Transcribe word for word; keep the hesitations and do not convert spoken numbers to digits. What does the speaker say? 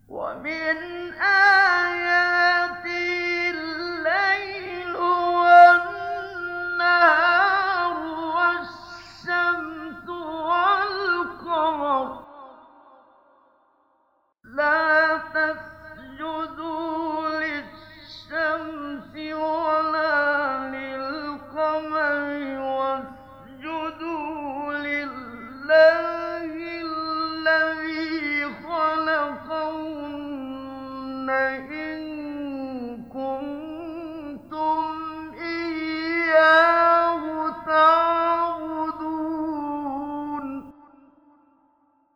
ومن آياته الليل والنهار والشمس والقمر لا تسجدوا للشمس ولا للقمر واسجدوا لله الذي خلقهن إن